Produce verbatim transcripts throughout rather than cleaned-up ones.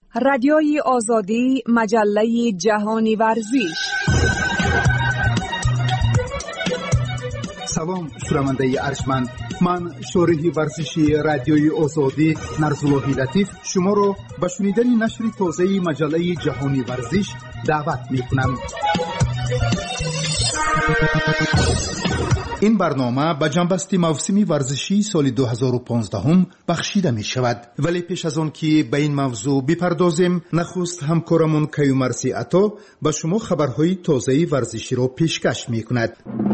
رادیوی آزادی، مجله جهانی ورزش. سلام شنونده ارجمند، من شارح ورزشی رادیوی آزادی نرزاللهی لطیف شما را به شنیدن نشر تازه مجله جهانی ورزش دعوت می‌کنم. این برنامه به جنبسته موسمی ورزشی سال دو هزار و پانزده بخشیده می شود. ولی پیش از آن که به این موضوع بپردازیم، نخست همکارمون کیومرثی عطا به شما خبرهای تازه ورزشی را پیشکش می کند.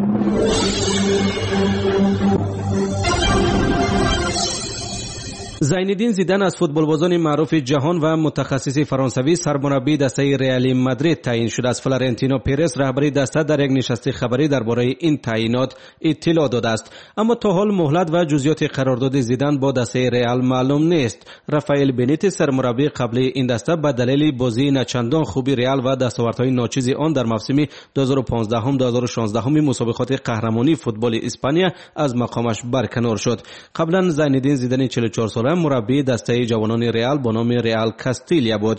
زینالدین زیدان از فوتبالبازان معروف جهان و متخصص فرانسوی سرمربی دسته رئال مادرید تعیین شده است. فلورنتینو پرز رهبری دسته در یک نشست خبری درباره این تعیینات اطلاع داده است، اما تا حال مهلت و جزئیات قرارداد زیدان با دسته رئال معلوم نیست. رافائل بنیتز سرمربی قبلی این دسته به دلیل بازی نچندان خوبی رئال و دستاوردهای ناچیز آن در موسم دو هزار و پانزده دو هزار و شانزده مسابقات قهرمانی فوتبال اسپانیا از مقامش برکنار شد. قبلا زینالدین زیدان چهل و چهار ساله مربی دسته جوانان رئال با نام رئال کاستیلیا بود.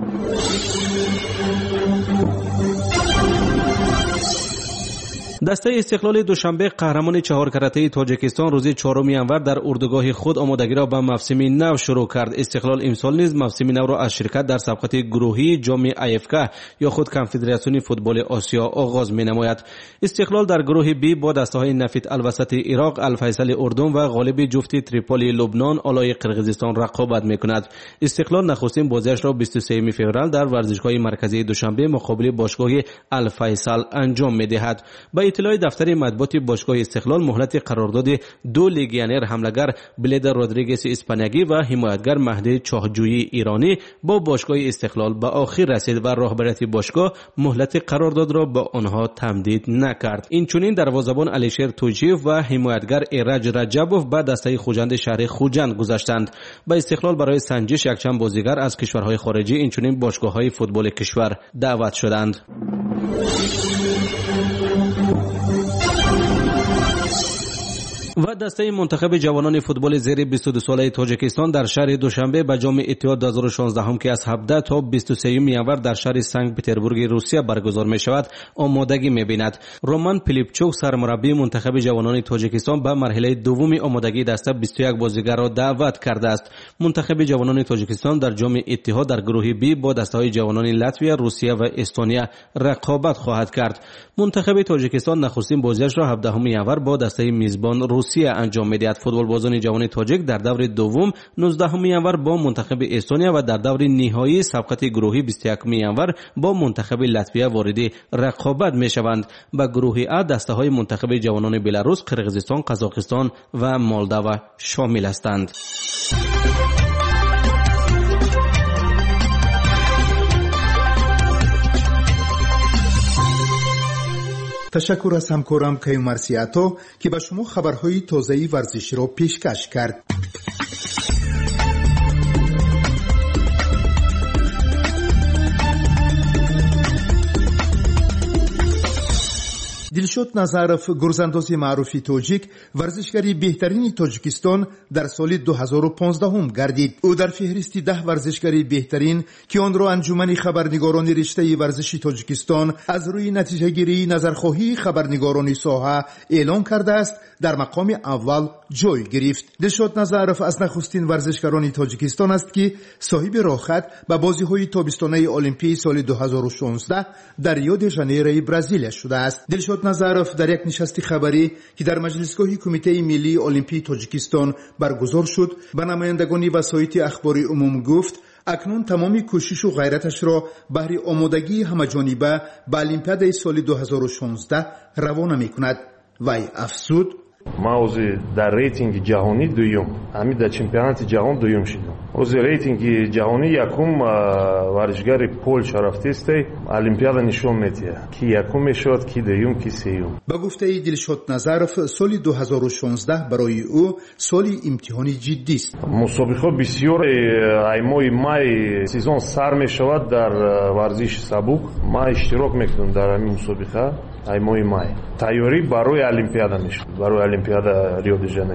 دسته استقلال دوشنبه قهرمان چهار کرته تاجیکستان روز چهارم ژانویه در اردوگاه خود آمادگی را به موسم نو شروع کرد. استقلال امسال نیز موسم نو را از شرکت در سباقات گروهی جام ایفکا یا خود کنفدراسیون فوتبال آسیا آغاز می‌نماید. استقلال در گروه بی با دسته‌های نفت الوسط عراق، الفیصل اردن و غالب جفت تریپولی لبنان آلای قرقیزستان رقابت می‌کند. استقلال نخستین بازیش را بیست و سوم فوریه در ورزشگاه مرکزی دوشنبه مقابل باشگاه الفیصل انجام می‌دهد. اطلاع دفتر مطبوعات باشگاه استقلال مهلت قرارداد دو لیگیونر حمله‌گر بلید رودریگز اسپانیایی و حمایتگر مهدی چاهجویی ایرانی با باشگاه استقلال به آخر رسید و رهبریت باشگاه مهلت قرارداد را به آنها تمدید نکرد. این چنین دروازه‌بان علیشیر توجیف و حمایتگر ایرج رجبوف به دسته خوجند شهر خوجند گذاشتند. به استقلال برای سنجش یکچند بازیگر از کشورهای خارجی این چنین باشگاه‌های فوتبال کشور دعوت شدند. و دسته منتخب جوانان فوتبال زیر بیست و دو ساله تاجیکستان در شهر دوشنبه به جام اتحاد دو هزار و شانزده که از هفده تا بیست و سوم ژانویه در شهر سنت پترزبورگ روسیه برگزار می شود آمادگی می بیند. رومان پیلیپچوک سرمربی منتخب جوانان تاجیکستان به مرحله دوم آمادگی دسته بیست و یک بازیگر را دعوت کرده است. منتخب جوانان تاجیکستان در جام اتحاد در گروه بی با دسته‌های جوانان لاتویا، روسیه و استونیا رقابت خواهد کرد. منتخب تاجیکستان نخستین بازیش را هفدهم ژانویه با دسته میزبان روسیه انجام می‌دهد. فوتبالبازان جوان تاجیک در دور دوم نوزدهم ژانویه با منتخب استونیا و در دور نهایی سباقات گروهی بیست و یکم ژانویه با منتخب لاتویا وارد رقابت می‌شوند. به گروه ا دسته‌های منتخب جوانان بلاروس، قرقیزستان، قزاقستان و مولداوا شامل هستند. تشکر از همکارم کیومرثی عطا که به شما خبرهای تازه ورزشی را پیشکش کرد. دلشاد نظرف گرزانداز معروف تاجیک ورزشگری بهترین تاجیکستان در سال دو هزار و پانزده گردید. او در فهرست ده ورزشگری بهترین که آن را انجمن خبرنگاران رشته ورزشی تاجیکستان از روی نتیجه گیری نظرخواهی خبرنگاران ساحه اعلان کرده است در مقام اول جای گرفت. دلشاد نظرف از نخستین ورزشکاران تاجیکستان است که صاحب راهخط به بازی‌های تابستانه المپیک سال دو هزار و شانزده در ریو د ژانیرو برزیل شده است. دلشاد نظرف در یک نشست خبری که در مجلسگاه کمیته ملی المپیک تاجیکستان برگزار شد به نمایندگان وسایط اخباری عموم گفت اکنون تمامی کوشش و غیرتش را بهر آمادگی همه‌جانبه به المپیاد سال دو هزار و شانزده روانه می‌کند. وی افزود ما اوزی در ریتینگ جهانی دویم، همین در چمپیونات جهان دویم شدیم. اوزی ریتینگ جهانی یکم ورزشگر پولش رفته است، المپیاد نشون میده کی یکم شد، کی دویم، کی سوم. با گفته دلشاد نظرف سال دو هزار و شانزده برای او سالی امتحانی جدی است. مسابقه بسیار ایمای مای سیزن سر می شود در ورزش سبک. ما اشتراک میکنیم در این مسابقه ایمای مای. تیاری برای المپیاد میشه، برای المپیاد ریو د ژانیرو.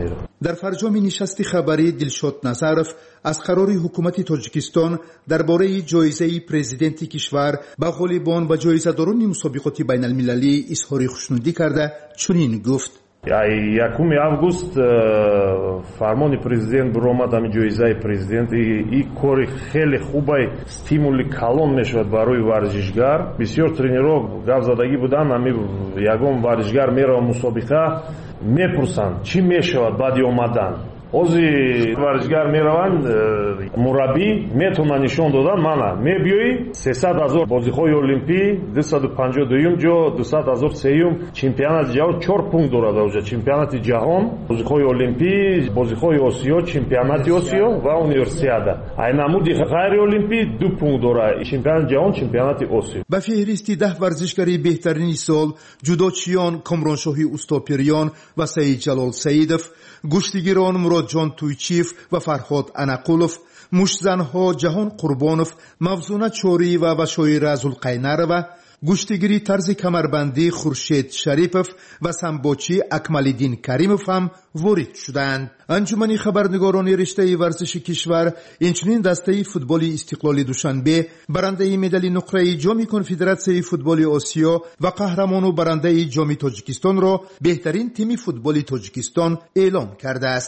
در فرجام نشست خبری دلشاد نظرов از قرار حکومت تاجیکستان درباره جایزه پرزیدنت کشور به غالبان و جایزه‌داران مسابقات بین المللی اظهار خوشنودی کرده چنین گفت: یکم август فرمان президент برآمد ами ҷоизаи президент ин кори хеле хубай стимули калон мешавад барои варзишгар. бисёр тренерҳо гапзадагӣ буданд, ами ягон варзишгар мерава мусобиқа мепурсанд чӣ мешавад баъди омадан. ҳозир варзишгар мераванд, мураббӣ метавонад нишон додан, мана мебиёӣ сесад ҳазор бозиҳои олимпӣ, дусаду панҷоҳ ду ҷо, дусад ҳазор сеюм чемпионати ҷаҳон чор пункт дорад. оҷа чемпионати ҷаҳон, бозиҳои олимпӣ, бозиҳои осиё, чемпионати осиё ва универсиада. айнамуди ғайри олимпӣ ду пункт дорад. чемпионати ҷаҳон, чемпионати осиё. ба феҳристи даҳ варзишгари беҳтарини сол ҷудочиён комроншоҳи устопирён ва саид ҷалол саидов, гӯштигирон муродҷон тӯйчиев ва фарҳод анақулов, муштзанҳо ҷаҳон қурбонов, мавзуна чорӣ ва башоира зулқайнарова, гӯштигири тарзи камарбандӣ хуршед шарипов ва самбочи акмалиддин каримов ҳам ворид шуданд. анҷумани хабарнигорони риштаи варзиши кишвар инчунин дастаи футболи истиқлоли душанбе барандаи медали нуқраи ҷоми конфедератсияи футболи осиё ва қаҳрамону барандаи ҷоми тоҷикистонро беҳтарин тими футболи тоҷикистон эълон кардааст.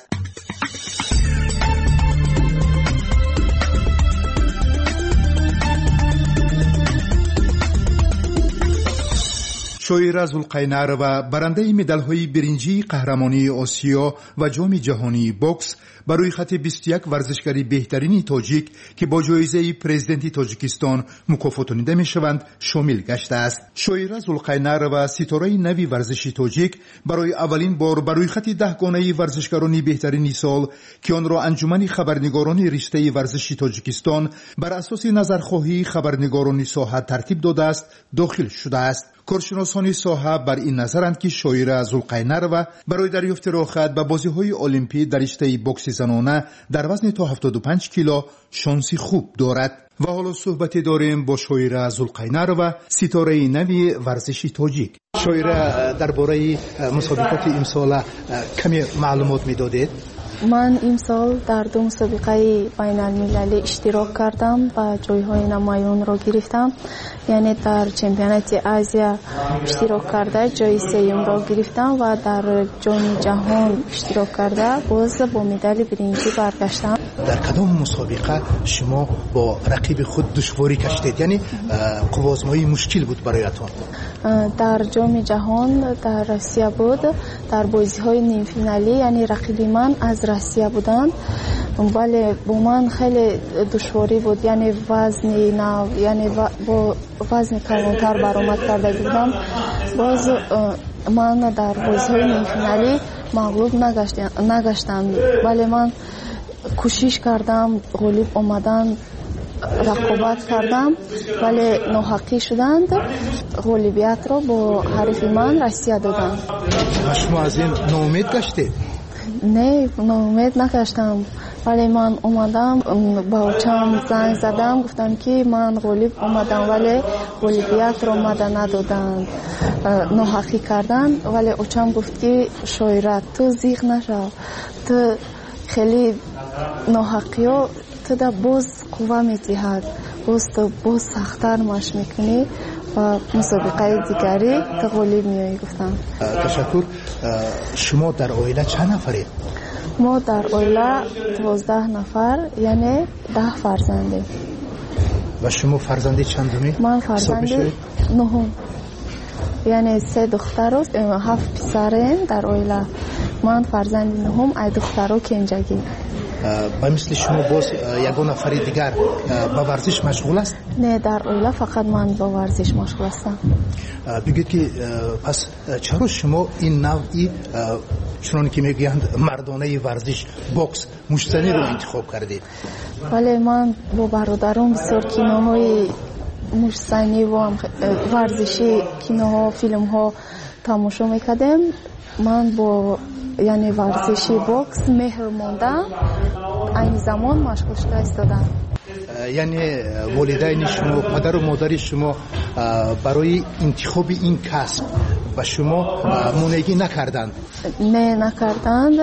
شویرا زولقینارова барандаи медалҳои биринҷии қаҳрамонии осиё ва ҷоми ҷаҳонии бокс ба рӯи хати бисту як варзишгари беҳтарини тоҷик ки бо ҷоизаи президенти тоҷикистон мукофотонида мешаванд шомил гаштааст. шоира зулқайнарова ситораи нави варзиши тоҷик барои аввалин бор ба рӯи хати даҳгонаи варзишгарони беҳтарини сол ки онро анҷумани хабарнигорони риштаи варзиши тоҷикистон бар асоси назархоҳии хабарнигорони соҳа тартиб додааст дохил шудааст. коршиносони соҳа бар ин назаранд ки шоира зулқайнарова барои дарёфти роҳхат ба бозиҳои олимпӣ дар риштаи бокси занона дар вазни то ҳафтоду панҷ кило шонси хуб дорад. ва ҳоло суҳбате дорем бо шоира зулқайнарова, ситораи нави варзиши тоҷик. шоира, дар бораи мусобиқоти имсола каме маълумот медодед? ман имсол дар ду мусобиқаи байналмилалӣ иштирок кардам ва ҷойҳои намоёнро гирифтам. яъне дар чемпионати азия иштирок карда ҷои сеюмро гирифтам ва дар ҷоми ҷаҳон иштирок карда боз бо медали биринҷӣ баргаштам. дар кадом мусобиқа шумо бо рақиби худ душворӣ кашидед, яъне қуввозмои мушкил буд бароятон? дар ҷоми ҷаҳон дар россия буд. дар бозиҳои нимфиналӣ, яъне рақиби ман аз россия буданд, вале бо ман хеле душворӣ буд. яъне вазни нав, яъне бо вазни калонтар баромад карда будам. боз ман дар бозиҳои нимфиналӣ мағлуб нагаштам, вале ман кӯшиш кардам ғолиб омадан, рақобат кардам, вале ноҳақӣ шуданд. ғолибиятро бо ҳарифи ман россия доданд. шумо аз ин ноумед гаштед? не, ноумед нагаштам, вале ман омадам, ба очам занг задам, гуфтам ки ман ғолиб омадам, вале ғолибиятро мада надоданд, ноҳақӣ карданд. вале очам гуфт ки шоира, ту зиқ нашав, ту хеле ноҳақиё туда боз қувва метиҳад, боз ту боз сахттар маш мекунӣ ва мусобиқаи дигари ту ғолиб меоӣ. гуфтам. ташаккур. шумо дар оила чанд нафаред? мо дар оила дувоздаҳ нафар, яъне даҳ фарзандем. ва шумо фарзанди чандуми? ман фарзанди нуҳум, яъне се духтару ҳафт писарем дар оила. ман фарзанди нуҳум, ай духтару кенҷагӣ. ба мисли шумо боз ягон нафари дигар ба варзиш машғул аст? не, дар оила фақат ман ба варзиш машғул ҳастам. бигӯед ки пас чаро шумо ин навъи чуноне ки мегӯянд мардонаи варзиш бокс муштзаниро интихоб кардед? вале ман бо бародарам бисёр киноҳои муштзанӣ ва варзиши киноҳо, филмҳо тамошо мекардем. ман бо яъне варзиши бокс меҳр мондам, айни замон машғул шуда истодам. яъне волидайни шумо, падару модари шумо барои интихоби ин касб ба шумо монегӣ накарданд? не, накарданд,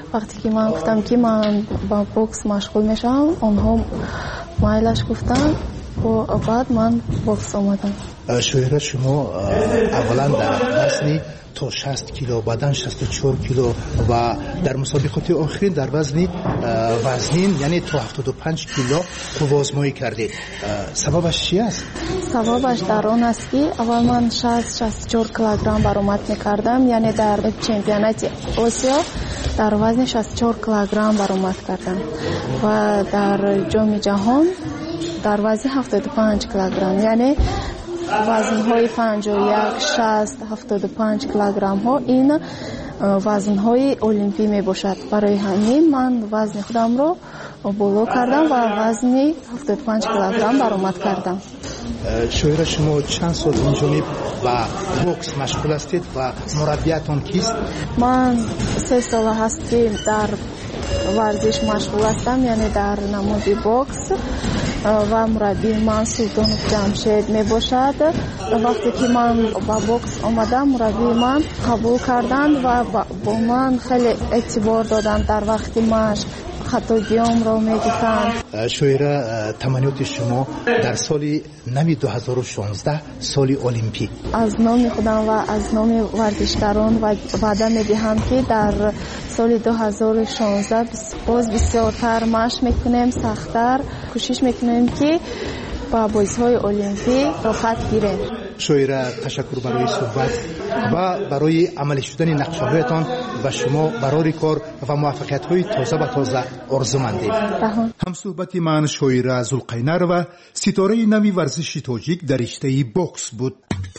وقتی که من گفتم که من با بوکس مشغول میشم اونها مایلش گفتن و بعد من بوکس آمدم. شوهر شما اولا در وزن تا شصت کیلو بعدن شصت و چهار کیلو و در مسابقات آخرین در وزن وزنین یعنی تا هفتاد و پنج کیلو قوازمایی کردید. سببش چی است؟ سببش در آن است که اول من شصت شصت و چهار کیلوگرم برآمد میکردم، یعنی در چمپیونات آسیا در وزن شصت و چهار کیلوگرم برآمد کردم و در جام جهان در وزن هفتاد و پنج کیلوگرم، یعنی وزن‌های پنجاه و یک، شصت، هفتاد و پنج کیلوگرم ها این وزن‌های المپی می باشد. برای همین من وزن خودم رو بالا کردم و وزن هفتاد و پنج کیلوگرم برآمد کردم. شوهر شما چند سال این جانب و بوکس مشغول هستید و مربیتان کیست؟ من سه سال هست که در ورزش مشغول هستم، یعنی در نماد بوکس و مربی من سلطان جمشید می باشد. وقتی که من با بوکس آمدم مربی من قبول کردند و با من خیلی اعتبار دادند. در وقت مشق خطاگیام را می گفتند. شوهر تمنیات شما در سال نو دو هزار و شانزده سال المپی از نام خودم و از نام ورزشکاران وعده می دهم که در سال دو هزار و شانزده باز بسیارتر مشق میکنیم، سختتر کوشش میکنیم که با بازی‌های المپی رخصت گیریم. شوهر تشکر برای صحبت و برای عملی شدن نقشه‌هایتان و شما برای کار و موفقیت‌های تازه و تازه آرزومندیم. هم صحبت من شوهر ذوالقینر و ستاره نوی ورزش تاجیک در رشته بوکس بود.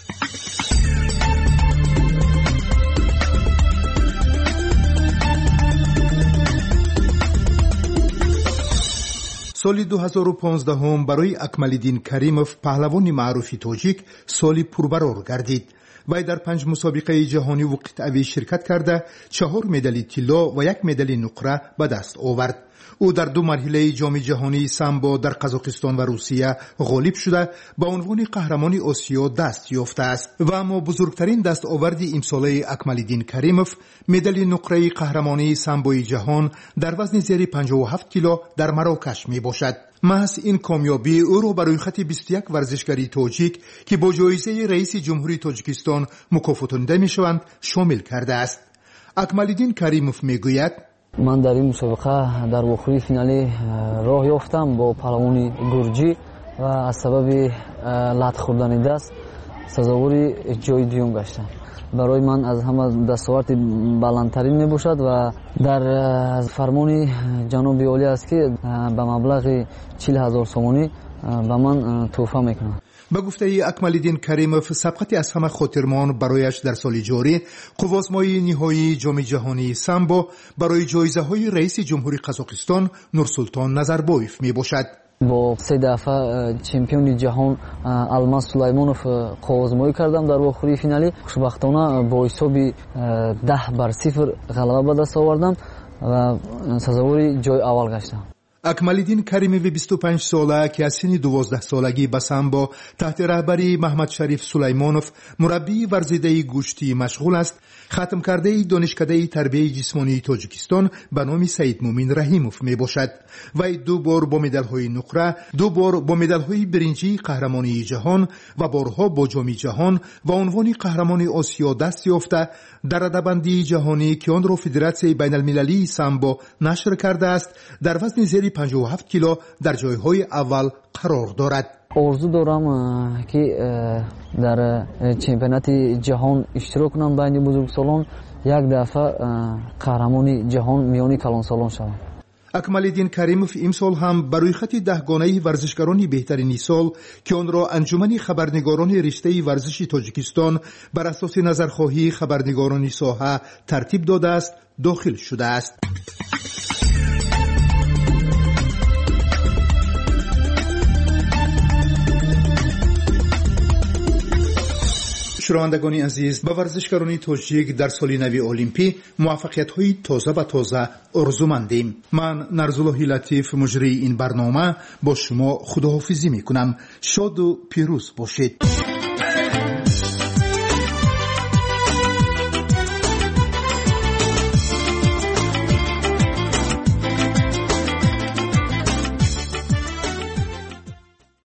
سال دو هزار و پانزده هم برای اکمالدین کریموف پهلوان معروف تاجیک سال پربرار گردید. وی در پنج مسابقه جهانی و قطعوی شرکت کرده چهار مدال طلا و یک مدال نقره به دست آورد. او در دو مرحله جام جهانی سامبو در قزاقستان و روسیه غالب شده به عنوان قهرمان آسیا دست یافته است و اما بزرگترین دستاورد امساله اکمالدین کریموف مدال نقره قهرمانی سامبوی جهان در وزن زیر پنجاه و هفت کیلو در مراکش می باشد. محض این کامیابی او را برای خط بیست و یک ورزشکاری تاجیک که با جایزه رئیس جمهوری تاجیکستان مکافاتانیده می شوند شامل کرده است. اکمالدین کریموف می گوید من در این مسابقه در آخری فینالی راه یافتم با پهلوان گرجی و از سبب لط خوردن دست سزاوار جای دوم گشتم. برای من از همه دستاورد بلندترین می باشد و در فرمان جناب عالی است که به مبلغ چهل هزار سومانی به من تحفه میکنند. به گفته اکمالدین کریموف سبقت از همه خاطرمان برایش در سال جاری قوازمایی نهایی جام جهانی سامبو برای جایزه های رئیس جمهوری قزاقستان نورسلطان نظربایف می باشد. با سه دفعه چمپیون جهان الماس سلیمانوف قوازمایی کردم در آخری فینالی. خوشبختانه با حساب ده بر صفر غلبه به دست آوردم و سزاوار جای اول گشتم. اکمالدین کریموف بیست و پنج ساله که از سن دوازده سالگی به سامبو تحت رهبری محمد شریف سلیمانوف مربی ورزیده گوشتی مشغول است. ختم کرده دانشکده تربیت جسمانی تاجیکستان به نام سید مومن رحیموف می باشد. وی دو بار با مدال های نقره، دو بار با مدال های برنجی قهرمانی جهان و بارها با جام جهان و عنوان قهرمان آسیا دست یافته. در رده‌بندی جهانی که آن را فدراسیون بین المللی سامبو نشر کرده است در وزن زیر پنجاه و هفت کیلو در جایهای اول قرار دارد. آرزو دارم که در چمپیونات جهان اشتراک کنم بین بزرگسالان، یک دفعه قهرمان جهان میانی کلانسالان شوم. اکمالدین کریموف امسال هم برای خط دهگانه ورزشکاران بهترین سال که آن را انجمن خبرنگاران رشته ورزش تاجیکستان بر اساس نظرخواهی خبرنگاران ساحه ترتیب داده است داخل شده است. شنوندگان عزیز، به ورزشکاران تاجیک در سال نو المپی موفقیت‌های تازه و تازه آرزومندیم. من نرزالله لطیف مجری این برنامه با شما خداحافظی می‌کنم. شاد و پیروز باشید.